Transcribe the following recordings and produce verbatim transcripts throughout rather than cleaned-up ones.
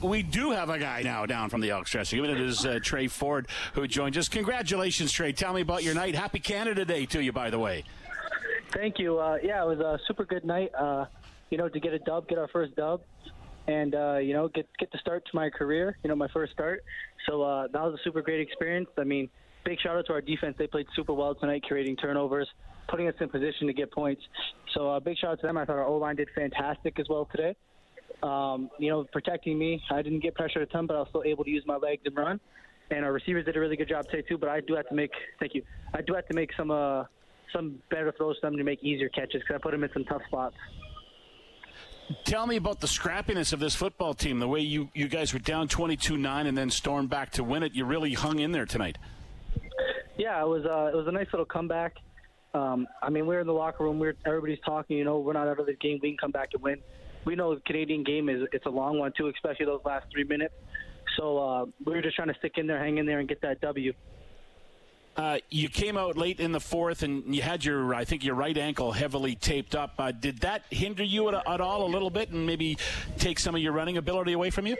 we do have a guy now down from the Elks dressing room. It is uh, Trey Ford who joined us. Congratulations, Trey. Tell me about your night. Happy Canada Day to you, by the way. Thank you. Uh, yeah, it was a super good night. Uh, you know, to get a dub, get our first dub, and uh, you know, get get the start to my career. You know, my first start. So uh, that was a super great experience. I mean, big shout out to our defense. They played super well tonight, creating turnovers, putting us in position to get points. So uh, big shout out to them. I thought our O-line did fantastic as well today. Um, you know, protecting me. I didn't get pressure a ton, but I was still able to use my legs and run. And our receivers did a really good job today too. But I do have to make, thank you. I do have to make some uh, some better throws for them to make easier catches because I put them in some tough spots. Tell me about the scrappiness of this football team. The way you, you guys were down twenty-two nine and then stormed back to win it. You really hung in there tonight. Yeah, it was. Uh, it was a nice little comeback. Um, I mean, we're in the locker room. We're everybody's talking. You know, we're not out of the game. We can come back and win. We know the Canadian game is it's a long one too, especially those last three minutes. So uh, we were just trying to stick in there, hang in there, and get that W. Uh, you came out late in the fourth, and you had your, I think, your right ankle heavily taped up. Uh, did that hinder you at, at all a little bit, and maybe take some of your running ability away from you?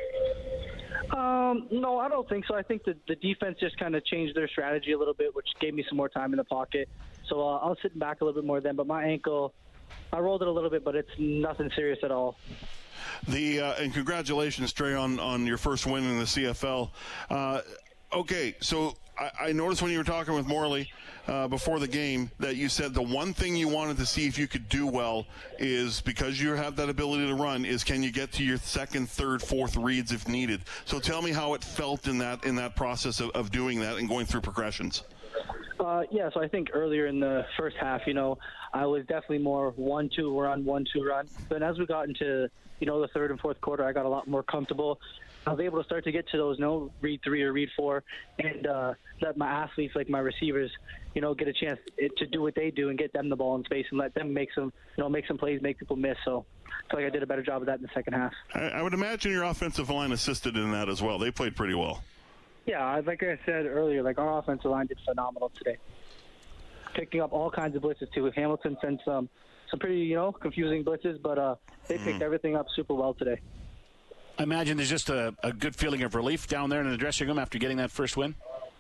Um, no, I don't think so. I think the, the defense just kind of changed their strategy a little bit, which gave me some more time in the pocket. So uh, I was sitting back a little bit more then, but my ankle, I rolled it a little bit, but it's nothing serious at all. The uh, and congratulations, Trey, on, on your first win in the C F L. Uh, okay, so I, I noticed when you were talking with Morley uh, before the game that you said the one thing you wanted to see if you could do well is, because you have that ability to run, is can you get to your second, third, fourth reads if needed. So tell me how it felt in that in that process of, of doing that and going through progressions. Uh, yeah, so I think earlier in the first half, you know, I was definitely more one two run, one two run. But as we got into, you know, the third and fourth quarter, I got a lot more comfortable. I was able to start to get to those, no, read three or read four, and uh, let my athletes, like my receivers, you know, get a chance to do what they do and get them the ball in space and let them make some, you know, make some plays, make people miss. So I feel like I did a better job of that in the second half. I, I would imagine your offensive line assisted in that as well. They played pretty well. Yeah, like I said earlier, like our offensive line did phenomenal today. Picking up all kinds of blitzes too. Hamilton sent some, some pretty, you know, confusing blitzes, but uh, they picked mm. everything up super well today. I imagine there's just a, a good feeling of relief down there in the dressing room after getting that first win.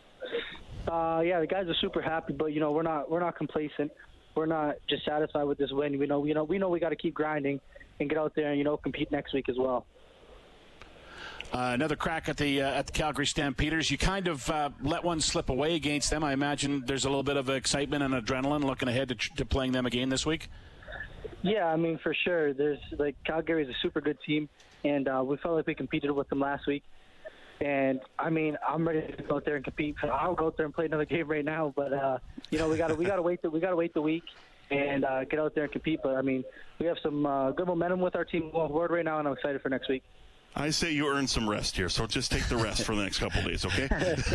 Uh, yeah, the guys are super happy, but you know we're not we're not complacent. We're not just satisfied with this win. We know you know we know we got to keep grinding and get out there and you know compete next week as well. Uh, another crack at the uh, at the Calgary Stampeders. You kind of uh, let one slip away against them. I imagine there's a little bit of excitement and adrenaline looking ahead to, to playing them again this week. Yeah, I mean for sure. There's like Calgary is a super good team, and uh, we felt like we competed with them last week. And I mean, I'm ready to go out there and compete. I'll go out there and play another game right now, but uh, you know we got to we got to wait the, we got to wait the week and uh, get out there and compete. But I mean, we have some uh, good momentum with our team going forward right now, and I'm excited for next week. I say you earn some rest here, so just take the rest for the next couple of days, okay?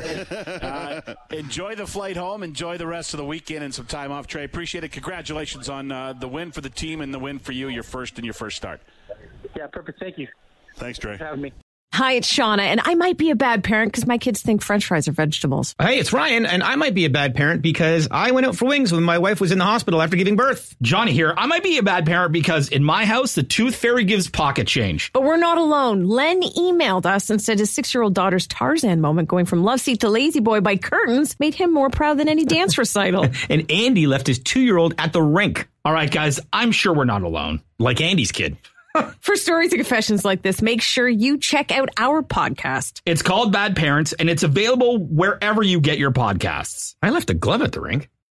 uh, enjoy the flight home. Enjoy the rest of the weekend and some time off, Trey. Appreciate it. Congratulations on uh, the win for the team and the win for you, your first and your first start. Yeah, perfect. Thank you. Thanks, Trey. Thanks for having me. Hi, it's Shauna, and I might be a bad parent because my kids think French fries are vegetables. Hey, it's Ryan, and I might be a bad parent because I went out for wings when my wife was in the hospital after giving birth. Johnny here. I might be a bad parent because in my house, the tooth fairy gives pocket change. But we're not alone. Len emailed us and said his six-year-old daughter's Tarzan moment going from love seat to lazy boy by curtains made him more proud than any dance recital. And Andy left his two-year-old at the rink. All right, guys, I'm sure we're not alone. Like Andy's kid. For stories and confessions like this, make sure you check out our podcast. It's called Bad Parents, and it's available wherever you get your podcasts. I left a glove at the rink.